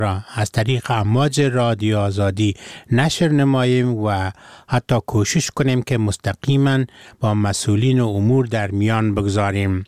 را از طریق امواج رادیو آزادی نشر نماییم و حتی کوشش کنیم که مستقیما با مسئولین امور در میان بگذاریم.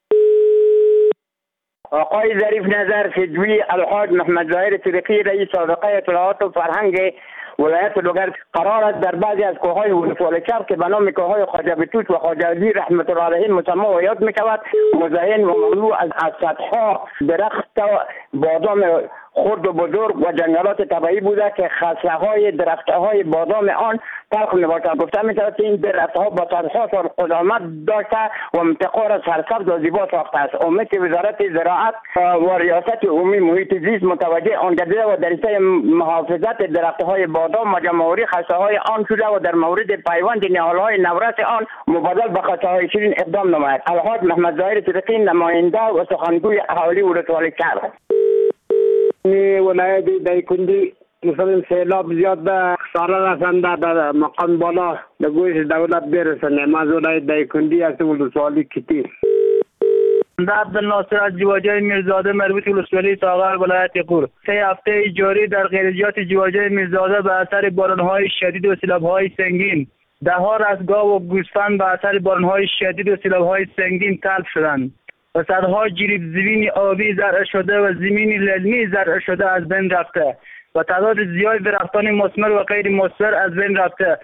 آقای ظریف نظر فدوی الحاج محمد ظاهر طریقی رئیس سابقه اطلاعات و فرهنگ ولایت لوگر قرار است در بعضی از کوههای ولسوالی چرخ که به نام کوههای خواجه بطوط و خواجه علی رحمت الله علیه مسمی و یاد میشود مزین و مملو از صدها درخت بادام خرد و بزرگ و جنگلات طبیعی بوده که خصله‌های درخت‌های بادام آن تلخ می‌باشد. گفته می‌شود که این درخت‌ها با صدها سال قدامت داشته و منطقه را سرسبز و زیبا ساخته است. امید که وزارت زراعت و ریاست عمومی محیط زیست متوجه آن گردیده و در حیطه محافظت درخت‌های بادام و جمع‌آوری خصله‌های آن شده و در مورد پیوند نهال‌های نورس آن مبادل به خصله‌های شیرین اقدام نماید. الحاج محمد ظاهر طریقی نماینده و سخنگوی اهالی ولسوالی چرخ. ولایت دایکنډي مثلا سیلاب زیاد ده خساره رسنده در مقام بالا در گوش دولت برسنه. ما ولایت دایکنډي هستم ولسوالی کیتی. عبدالناصر از جواجه میرزاده مربوط ولسوالی ساغر ولایت غور. 3 هفته جاری در خیریات جواجه میرزاده به اثر باران‌های شدید و سیلاب‌های سنگین ده‌ها رستگاه و گوسفند به اثر باران‌های شدید و سیلاب‌های سنگین تلف شدند و صدها جریب زمین آبی زرع شده و زمین للمی زرع شده از بین رفته و تعداد زیاد درختان مثمر و غیر مثمر از بین رفته.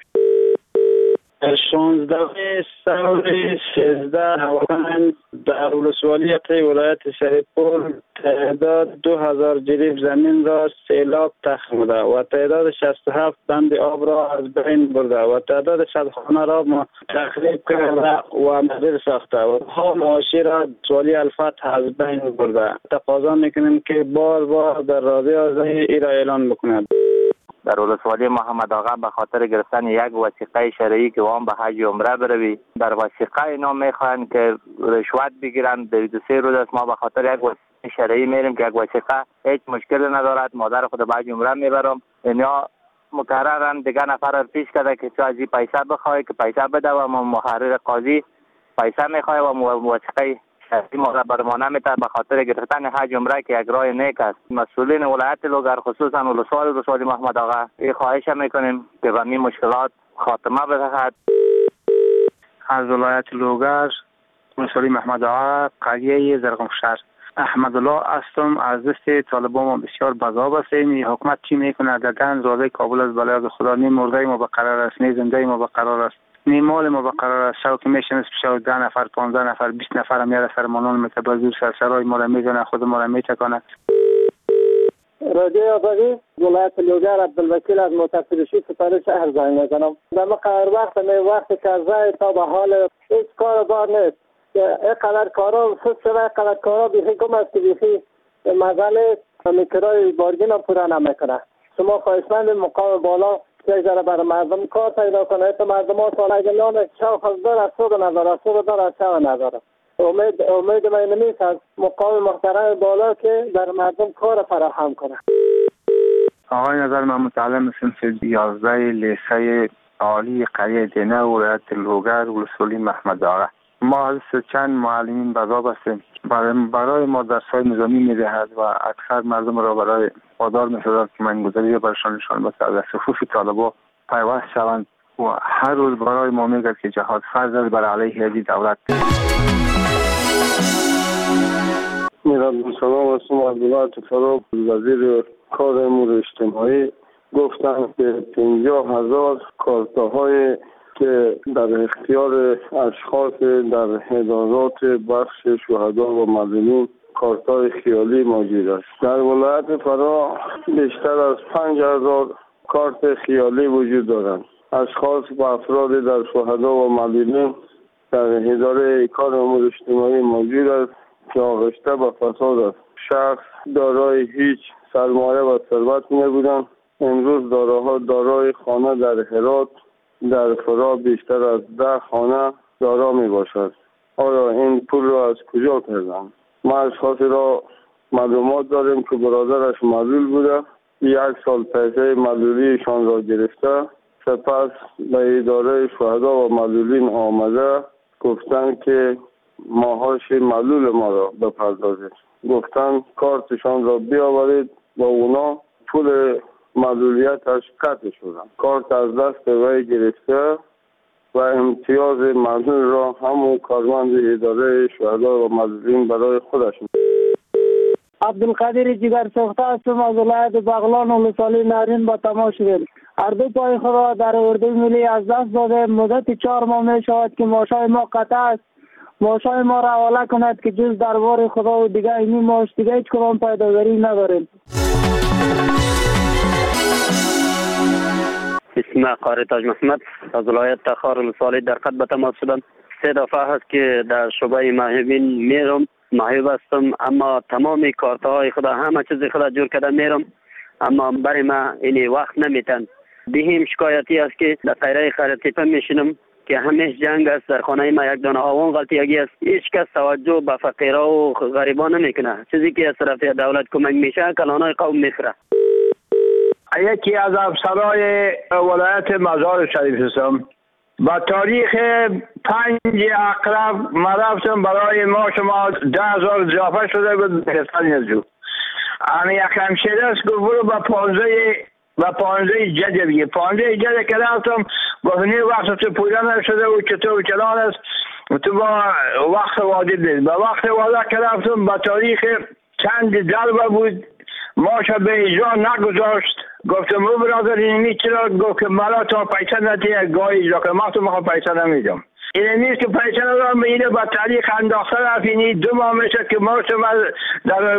16 سال 13 در ولسوالی ولایت شریفپور تعداد 2000 جریب زمین را سیلاب تخمیده و تعداد 67 بند آب را از بین برده و تعداد 100 خانه را تخریب کرده و مدیر ساخته و معاشی را ولسوالی الفتح از بین برده. تقاضا میکنیم که بار در رادیو آزادی ای را اعلان بکند. در ولسوالی محمد آقا به خاطر گرفتن یک وثیقه شرعی که وام به حج عمره بروی، در وثیقه اینا میخواهند که رشوت بگیرند. 2-3 روز است ما به خاطر یک وثیقه شرعی میریم که یک وثیقه هیچ مشکل ندارد. مادر خود به حج عمره میبرم، اینا مقررن دیگه نفر پیش کرده که تو از این پیسه بخوای که پیسه بده و محرر قاضی پیسه میخواه و وثیقه ما را برمانه میتر به خاطر گرفتن حج عمره که یک راه نیک است. مسئولین ولایت لوگر خصوصا ولسوالی محمد آقا این خواهش میکنیم که به این مشکلات خاتمه بدهد. از ولایت لوگر ولسوالی محمد آقا قریه زرغمشهر احمد الله هستم. از دست طالبان ما بسیار بزاب هستیم. حکومت چی میکنه؟ دادن زاده کابل از بلای خدا نی مرده ما بقرار است، نی زنده ما بقرار است، نی مال ما بقرار است. شو که میشن شو 10 نفر 15 نفر 20 نفر میاد سرمانان متبازور سرسرای ما را میزنه، خود ما را میتکانه. رادیو آزادی ولایت لوگر عبدالوکیل از متصلشی ستاره شهر زنگ میزنم. در مقر وقت که از تا به حال هیچ کار بار نیست. اینقدر کارا اینقدر کارا بیخی کم است که بیخی مزل میکرای بارگین هم پورا نمیکنه. شما خواهشمند مقام بالا یک ذره برای مردم کار پیدا کنه. تا مردم ها سال اگه نام شو خزدار از صبح نداره، صبح دار از شو نداره. امید من نمیست از مقام محترم بالا که در مردم کار فراهم کنه. آقای نظر من متعلم صنف 11 لیسه عالی قریه دینه ولایت لوگر ولسوالی محمد آقا. ما از چند معلمین بزاب هستیم. برای ما درس‌های نظامی می‌دهد و اکثر مردم را برای وادار می‌سازد که منگذاری برشان نشان بده از صفوف طالبان پیوست شوند و هر روز برای ما میگه که جهاد فرض است بر علیه هذه دولت. میرم سلام هستم. عبدالله تفرق وزیر کار امور اجتماعی گفتن که 50,000 کارتاهای که در اختیار اشخاص در ادارات بخش شهدا و مظلومین کارتای خیالی موجود است. در ولایت فرا بیشتر از 5,000 کارت خیالی وجود دارند. اشخاص و افراد در شهدا و مظلومین در اداره کار امور اجتماعی موجود است که آغشته به فساد است. شخص دارای هیچ سرمایه و ثروت نبودند. امروز دارای خانه در هرات در فرا بیشتر از 10 خانه دارا می باشد. آیا این پول را از کجا کردند؟ ما اشخاصی را معلومات داریم که برادرش معلول بوده، 1 سال پیسه معلولیشان را گرفته، سپس به اداره شهدا و معلولین آمده گفتند که ماهاش معلول ما را بپردازید. گفتند کارتشان را بیاورید با اونا پول معلولیتش قطع شدن. کارت از دست وی گرفته و امتیاز معلول را همون کارمند اداره شهدا و معلولین برای خودش. عبدالقادر جگر سوخته هستم از ولایت بغلان و لسالی نارین با تماس شدیم. هر دو پای خود را در اردوی ملی از دست داده. مدت 4 ماه می شود که معاشای ما قطع است. معاشای ما را حواله کند که جز دربار خدا و دیگه اینی معاش دیگه هیچ کدام پیداوری نداریم. اسم قاری تاج محمد از ولایت تخار لسالی در خط به تماس شدم. 3 دفعه هست که در شعبه محبین میرم، محب هستم، اما تمام کارتهای خدا همه چیز خدا جور کرده میرم، اما برای ما این وقت نمیتن. بهم شکایتی است که در قیره خرطیپه میشینم که همیشه جنگ است. در خانه ما یک دانه آوان غلطیگی است. هیچ کس توجه به فقیرها و غریبان نمیکنه. چیزی که از طرف دولت کمک میشه کلانای قوم میخوره. یکی از افسرهای ولایت مزار شریف هستم. با تاریخ 5 اقرب ما رفتم برای ما شما 10,000 اضافه شده بود گرفتن یزو. اما یک همشیره است که برو با 15 جده بگه. 15 جده که رفتم گفتنی وقت تو پویده نشده و چطور چلان است تو با وقت واجد دید. با وقت واجد که رفتم با تاریخ چند دلبه بود ماشا به اجرا نگذاشت. گفتم او برادر اینمی چرا؟ گفت که مالا تا پیسه نتیه گاهی اجرا که ما تو مخواه پیسه نمیدم. اینه نیست که پیسه ندارم به اینه با تاریخ انداخته رفینی 2 ماه میشه که ما شما در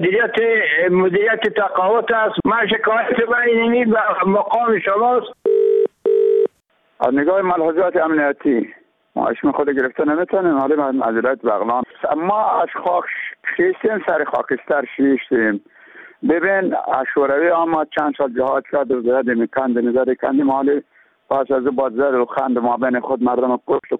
مدیریت تقاوت است. من شکایت به اینمی به مقام شماست. از نگاه ملحوظات امنیتی ما اسم خود گرفته نمیتونیم. حالی ما معذرت بغلان ما از خاک خیستیم سر خاکستر شیشتیم. ببین شوروی آمد چند سال جهاد کرد و زدیم کندیم حالی پس از بعد زد و خند ما بین خود مردم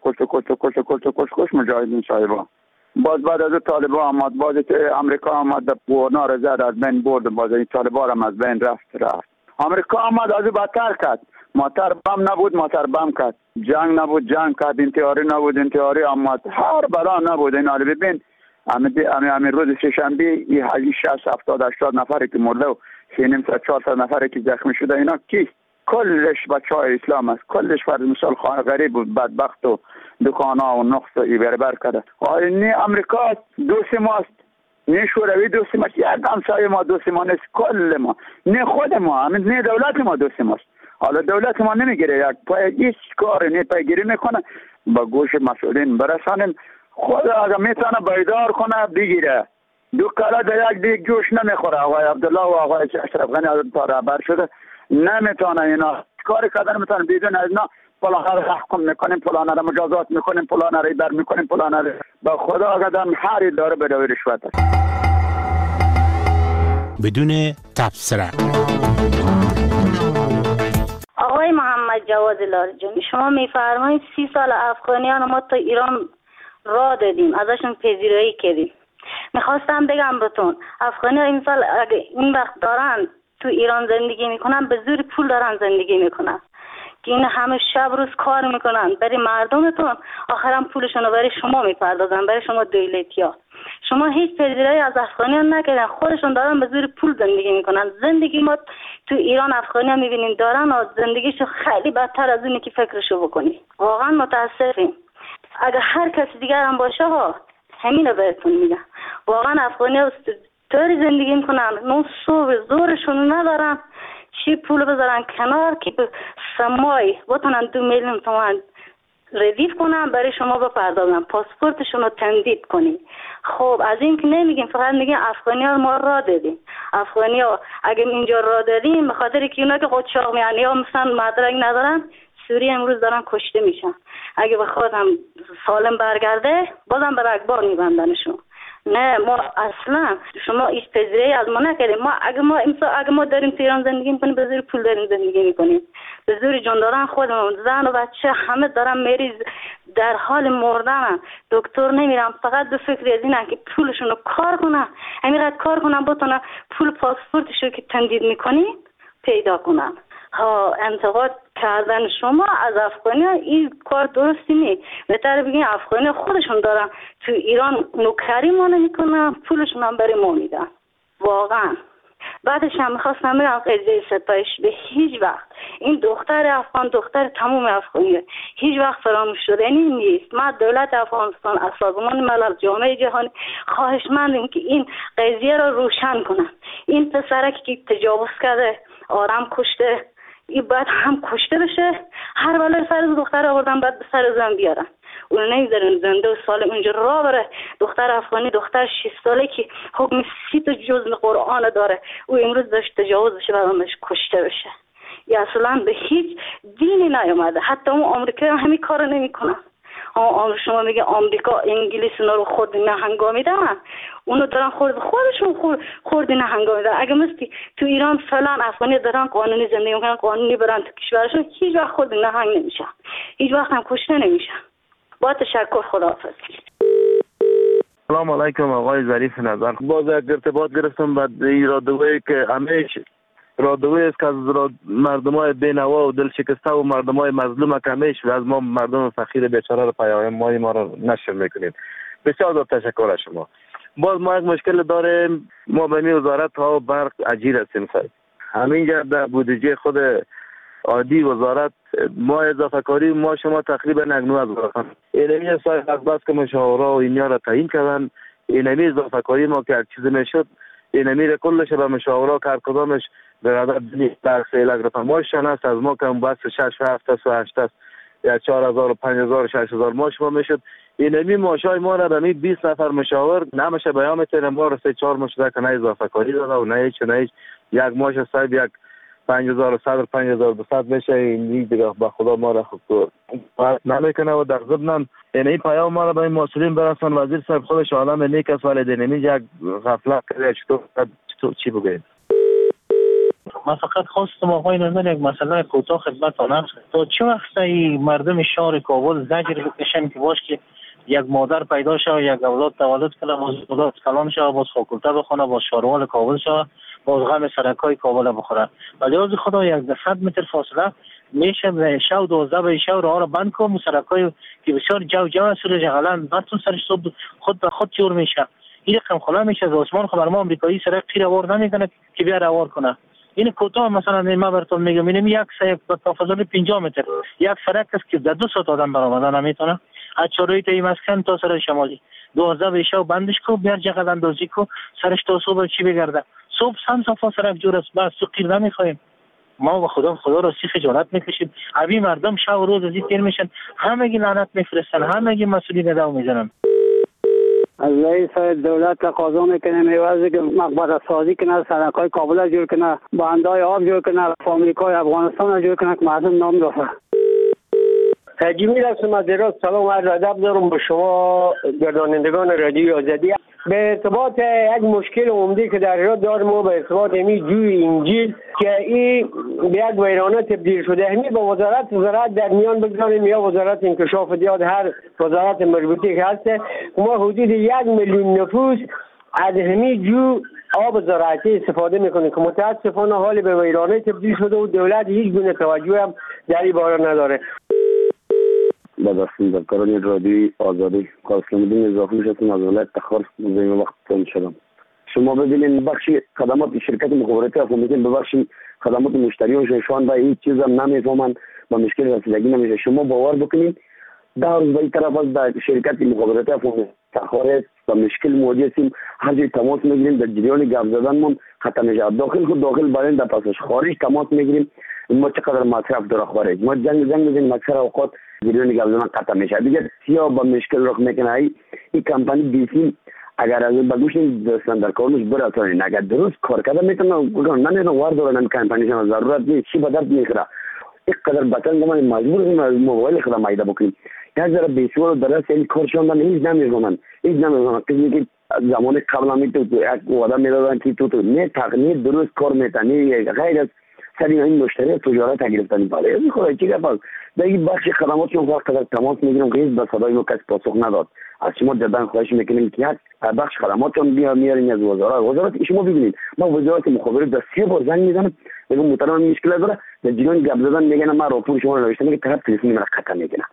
کشت مجاهدین صاحبا. باز بعد از طالبان آمد، باز امریکا آمد بورنا را زد از بین برد، باز این طالبان هم از بین رفت. امریکا آمد از بدتر کرد. ماتر بم نبود ماتر بم کرد، جنگ نبود جنگ کرد، انتحاری نبود انتحاری آمد، هر بلا نبود. این حالی ببین همین روز سه‌شنبه این 60-70-80 نفری که مرده و 300-400 نفری که زخمی شده اینا کیست؟ کلش بچهای اسلام است. کلش فرد مثال غریب و بدبخت و دکانا و نقص و بربر کرده. نه امریکا دوست ماست، نه شوروی دوست ماست، یک همسایه ما دوست ما نیست. کل ما نه خود ما نه دولت ما دوست ماست. حالا دولت ما نمیگیره، یک پای هیچ کار نه پیگیری میکنه. با گوش مسئولین برسانیم. خود اگه میتونه بیدار کنه بگیره. 2 کالا در یک دیگ جوش نمیخوره. آقای عبدالله و آقای اشرف غنی از تا رهبر شده نمیتونه اینا کاری کردن نمیتونه بدون از اینا فلان را تحکم میکنیم، فلان را مجازات میکنیم، فلان را ایدار میکنیم، فلان را با خدا قدم هر اداره به رشوت است. بدون تبصره. آقای محمد جواد لاریجانی، شما میفرمایید 30 سال افغانیان ما تا ایران راه دادیم، ازشون پذیرایی کردیم. میخواستم بگم بهتون افغانی ها این سال اگه این وقت دارن تو ایران زندگی میکنن به زور پول دارن زندگی میکنن که این همه شب روز کار میکنن برای مردمتون، آخرام پولشون رو برای شما میپردازن، برای شما دولتی ها. شما هیچ پذیرایی از افغانیان نکردن، خودشون دارن به زور پول زندگی میکنن. زندگی ما تو ایران افغانیان میبینین دارن و زندگیشو خیلی بدتر از اونی که فکرشو بکنی. واقعا متاسفیم. اگه هر کسی دیگر هم باشه ها همین رو بهتون میگم. واقعا افغانیان طوری زندگی میکنن نو صبح زورشون ندارن چی پول بذارن کنار که سمای بتونن 2 میلیون تومان ردیف کنن برای شما بپردازن، پاسپورتشون رو تمدید کنین. خب از این که نمیگیم، فقط میگیم افغانی ها ما راه دادیم. افغانی ها اگه اینجا راه دادیم به خاطر که اونا که قاچاق میان یا مثلا مدرک ندارن سوریه امروز دارن کشته میشن. اگه بخواد هم سالم برگرده بازم به رگبار میبندنشون. نه ما اصلا شما هیچ پذیرایی از ما نکردیم. ما اگه ما داریم تو ایران زندگی میکنیم به زور پول داریم زندگی میکنیم، به زور جان دارن خودمون، زن و بچه همه دارن مریض در حال مردن، دکتر نمیرن، فقط به فکر از اینن که پولشون رو کار کنن، همینقدر کار کنن بتونن پول پاسپورتشو که تمدید میکنی پیدا کنن. ها انتقاد کردن شما از افغانی این کار درستی نیست. بهتره بگین افغانی خودشون دارن تو ایران نوکری ما نمیکنن، پولشون هم برای ما میدن. واقعا بعدش هم میخواستم بگم قضیه ستایش به هیچ وقت این دختر افغان، دختر تمام افغانی هیچ وقت فراموش شدنی نیست. ما دولت افغانستان از سازمان ملل، جامعه جهانی خواهشمندیم که این قضیه را روشن کنن. این پسرک که تجاوز کرده، آرام کشته، این باید هم کشته بشه. هر بلای سر دختر آوردن بعد به سر زن بیارن. اون نمیذارن زنده و سال اونجا را بره. دختر افغانی، دختر 6 ساله که حکم 30 جزء قرآن داره، او امروز داشت تجاوز بشه بعد بهش کشته بشه. یا اصلا به هیچ دینی نیومده. حتی اون آمریکا هم همین کارو نمیکنن. شما میگه آمریکا انگلیس اونا رو خود نهنگامیدن، اونو دارن خودشون خورد نهنگامیدن. اگه مستی تو ایران فلان افغانی دارن قانونی زندگی میکنن، قانونی برن تو کشورشون، هیچ وقت خود نهنگ نمیشن، هیچ وقت هم کشته نمیشن. با تشکر، خداحافظ. سلام علیکم آقای ظریف نظر. باز یک ارتباط گرفتم بعد این رادیویی که همیشه رادیویی است که از مردمای بینوا و دل شکسته و مردمای مظلوم که همیشه از ما مردم فقیر بیچاره رو پیام ما رو نشر میکنید. بسیار زیاد تشکر از شما. باز ما یک مشکل داریم، ما به این وزارت ها و برق اجیر هستیم. همینجا در بودجه خود عادی وزارت ما اضافه کاری ما شما تقریبا 9,000 اینمی سال از بس که مشاوره و اینیا را تعیین کردن، اینمی اضافه کاری ما که یک چیز میشد اینمی را کلش به مشاوره کار کدامش برادر بینی در 3 لک رقم ماشین است. از ما کم بس 6 7 و 8 است یا 4,000 و 5,000 6,000 ماش ما میشد. اینمی ماشای ما را به 20 نفر مشاور نمیشه بیان میتونه ما را 3 4 ماش که نه اضافه کاری داده و نه هیچ یک ماش صاحب یک 5,100 5,200 میشه. این دیگه با خدا ما را خود نمیکنه و در ضمن این پیام ما را به این مسئولین برسان. وزیر صاحب خودش آدم نیک است ولی دینمی یک غفلت کرده. چطور چی بگید؟ من فقط خواستم آقای نورمن یک مسئله کوتاه خدمتتان عرض کنم. تا چه وقت این مردم شهر کابل زجر بکشن که باش که یک مادر پیدا شد، یک اولاد تولد کنه، باز اولاد کلان شد، باز فاکولته بخونه، باز شاروال کابل شد، باز غم سرکای کابل بخوره. ولی از خدا یک 100 متر فاصله میشه شو 12 به شو راه را بند کنم. سرکای که بسیار جو اصول جغلان بعدتون سرش صبح خود به خود جور میشه. این رقم خلا میشه از آسمان خبر ما امریکایی سرک خیر وار نمیکنه که بیا روار کنه. این کوتاه مثلا ما براتون میگم اینم یک سایه تا فاصله 50 متر یک سرک است که در 2 ساعت آدم برآمدن نمیتونه. از چوروی تا این مسکن تا سر شمالی 12 به شو بندش کو بیار جغل اندازی کو سرش تا صبح چی بگرده. صبح هم صفا سرک جور است بس تو قیر نمیخوایم. ما به خدا را سی خجالت میکشیم. ابی مردم شب و روز از این تیر میشن، همگی لعنت میفرستن، همگی مسئولی نداو میزنن. از رئیس دولت تقاضا میکنیم ایوازی که مقبره سازی کنه، سرکای کابل جور کنه، بندای آب جور کنه، فامیلیکای افغانستان جور کنه که مردم نام رفته. جمیل هستم از ایران. سلام و عرض ادب دارم به شما گردانندگان رادیو آزادی. به ارتباط یک مشکل عمده که در ایران داریم و به ارتباط امی جوی انجیل که این به یک ویرانه تبدیل شده، همی با وزارت زراعت در میان بگذاریم یا وزارت انکشاف دیاد، هر وزارت مربوطه که هسته. ما حدود 1 میلیون نفوس از همی جو آب زراعتی استفاده میکنه که متاسفانه حال به ویرانه تبدیل شده و دولت هیچ گونه توجه هم در این باره نداره. بعد از این کارانی رادیوی آزادی کارشناسان اضافه میشدم از ولایت تخار زمین وقت تون شدم. شما ببینید بخش خدمات شرکت مخابراتی افغانستان ببخشید خدمات مشتریانشان با هیچ چیز هم نمیفهمن، با مشکل رسیدگی نمیشه. شما باور بکنید 10 روز به این طرف از در شرکت مخابراتی افغانستان تخار با مشکل مواجه هستیم. هر جای تماس میگیریم در جریان گپ زدنمون ختم میشه. داخل برای در پسش خارج تماس میگیریم ما چقدر مصرف در خارج. ما جنگ میزنیم اکثر اوقات جریان گپ زدن ختم میشه. دیگه سیاه با مشکل رخ میکنه. این کمپانی بیسی اگر از بگوش دستن در کارش براتونین اگر درست کار کرده میتونه نمیتونه وارد دارن کمپانیشون ضرورت نیست چی به درد میخوره. اینقدر بطن ما مجبوریم از موبایل خود مایده بکنیم. یک ذره بیسوال درست این کارشون هیچ نمیفهمن کسی که زمان قبل هم تو یک وعده میدادن که تو نه تقنیه درست کار میتونی غیر از سری این مشتری تجارت گرفتن بالا این خدا چی گفت در این بخش خدماتشون وقت از تماس میگیرم که هیچ به صدای ما کسی پاسخ نداد. از شما جدا خواهش میکنیم که یک بخش خدماتشون میارین از وزارت شما ببینید ما وزارت مخابرات در 3 بار زنگ میزنم میگم محترم مشکل داره در جریان گپ زدن میگن ما راپور شما رو نوشتم که طرف تلفن مرا قطع میکنه.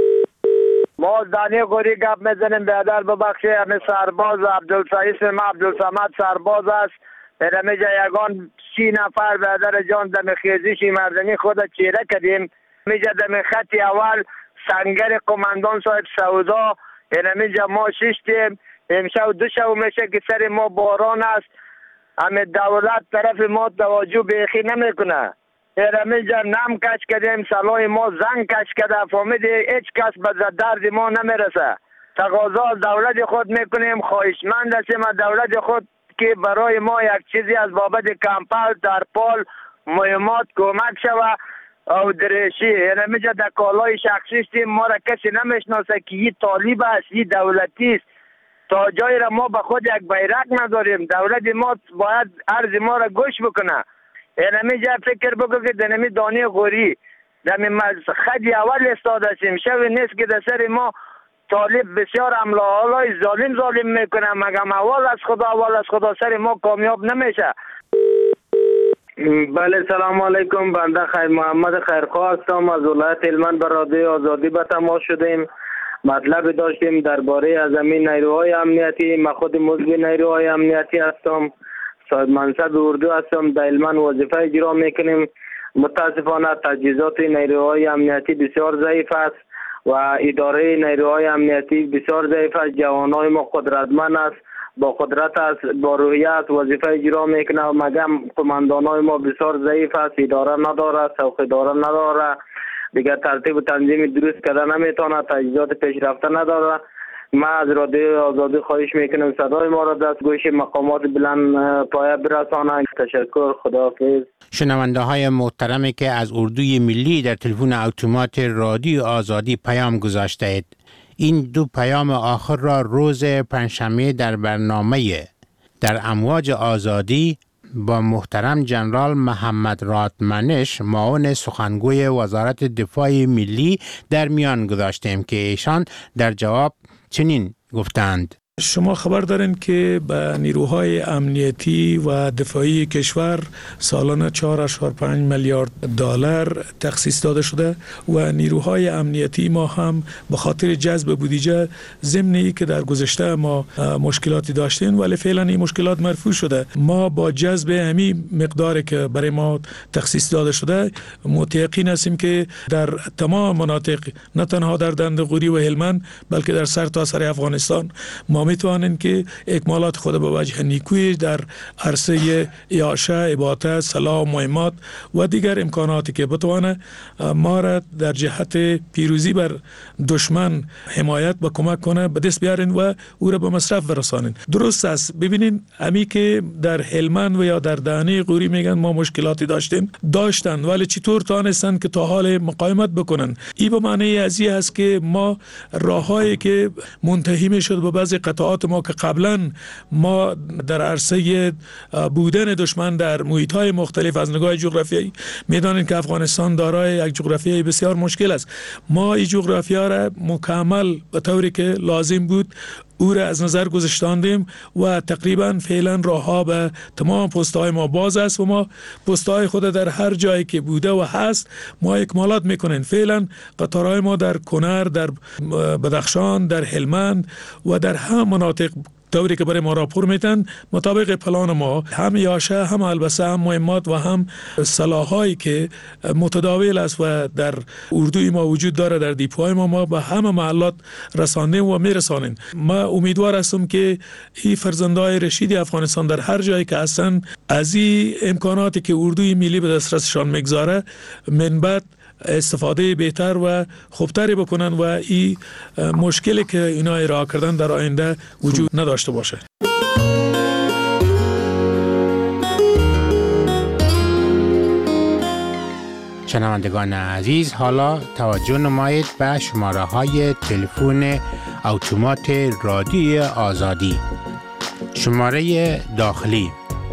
ما دانی قوری گپ میزنیم بیادر ببخشید همه سرباز عبدالسعید ما عبدالصمد سرباز است میجا یگان 30 نفر برادر جان دم خیزش مردمی خود چیره کردیم. میجا دم خط اول سنگر قماندان صاحب سودا میجا ما ششتیم. امشب 2 شب میشه که سر ما باران است. همه دولت طرف ما توجه بیخی نمیکنه. میجا نم کش کردیم، سلای ما زنگ کش کرده، فهمیدی هیچ کس به درد ما نمیرسه. تقاضا دولت خود میکنیم، خواهشمند هستیم از دولت خود که برای ما یک چیزی از بابت کمپل، ترپال، مهمات کمک شود او درشی. میجا در کالای شخصی ما را کسی نمیشناسه که این طالب است، این دولتی است. تا جایی را ما به خود یک بیرق نداریم. دولت ما باید عرض ما را گوش بکنه. میجا فکر بکن که دنمی دانی غوری دمی خدی اول استاده هستیم. شوی نیست که در سر ما طالب بسیار حمله آلای ظالم میکنه، مگم اول از خدا سر ما کامیاب نمیشه. بله سلام علیکم، بنده خیر محمد خیرخواه هستم از ولایت هلمند به رادیو آزادی به تماس شدیم. مطلب داشتیم درباره از همین نیروهای امنیتی. من خود مزد نیروهای امنیتی هستم، صاحب منصب اردو هستم، در هلمند وظیفه اجرا میکنیم. متاسفانه تجهیزات نیروهای امنیتی بسیار ضعیف است و اداره نیروهای امنیتی بسیار ضعیف است. جوانای ما قدرتمند است، با قدرت است، با روحیه وظیفه اجرا میکنه و مگم قماندانای ما بسیار ضعیف است، اداره نداره، سوق اداره نداره، دیگه ترتیب و تنظیم درست کردن نمیتونه، تجهیزات پیشرفته نداره. ما از رادیو آزادی خواهش میکنم صدای ما را دستگوش مقامات بلند پایه برسانند. تشکر، خداحافظ. شنونده های محترمی که از اردوی ملی در تلفن اتومات رادیو آزادی پیام گذاشته اید، این 2 پیام آخر را روز پنجشنبه در برنامه در امواج آزادی با محترم جنرال محمد راتمنش معاون سخنگوی وزارت دفاع ملی در میان گذاشتیم که ایشان در جواب چنین گفتند: شما خبر دارین که به نیروهای امنیتی و دفاعی کشور سالانه 4.5 میلیارد دلار تخصیص داده شده و نیروهای امنیتی ما هم به خاطر جذب بودجه ضمنی که در گذشته ما مشکلاتی داشتیم ولی فعلا این مشکلات مرفوع شده. ما با جذب همین مقداری که برای ما تخصیص داده شده متيقن هستیم که در تمام مناطق نه تنها در دندقوری و هلمند بلکه در سرتاسر افغانستان ما میتوانیم که اکمالات خود به وجه نیکویی در عرصه اعاشه، اباطه، سلاح، مهمات و دیگر امکاناتی که بتوانه ما را در جهت پیروزی بر دشمن حمایت و کمک کنه به دست بیارین و او را به مصرف برسانین. درست است. ببینین امی که در هلمند و یا در دهنه قوری میگن ما مشکلاتی داشتن ولی چطور تانستن که تا حال مقاومت بکنن. این به معنی ازی است که ما راههایی که منتهی میشد به بعضی قطعات ما که قبلا ما در عرصه بودن دشمن در محیط‌های مختلف از نگاه جغرافیایی میدانیم که افغانستان دارای یک جغرافیایی بسیار مشکل است. ما این جغرافیا را مکمل به طوری که لازم بود او را از نظر گذاشتاندیم و تقریبا فعلا راهها به تمام پست‌های ما باز است و ما پست‌های خود در هر جایی که بوده و هست ما اکمالات میکنیم. فعلا قطارهای ما در کنر، در بدخشان، در هلمند و در هم مناطق طوری که برای ما راپور میتن مطابق پلان ما هم یاشه، هم البسه، هم مهمات و هم سلاحایی که متداول است و در اردوی ما وجود داره در دیپوهای ما به همه محلات رساندیم و میرسانیم. ما امیدوار هستم که این فرزندای رشید افغانستان در هر جایی که هستن از این امکاناتی که اردوی ملی به دسترسشان میگذاره من بعد استفاده بهتر و خوبتری بکنن و این مشکلی که اینا ارائه کردن در آینده وجود نداشته باشه. شنوندگان عزیز، حالا توجه نمایید به شماره های تلفن اتومات رادیو آزادی. شماره داخلی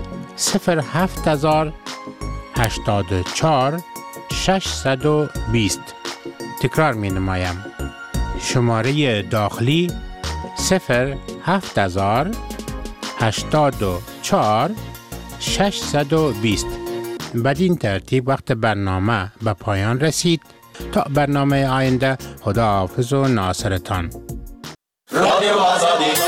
07084 620. تکرار می نمایم. شماره داخلی 07084 620. بدین ترتیب وقت برنامه به پایان رسید. تا برنامه آینده، خداحافظ و ناصرتان. رادیو آزادی.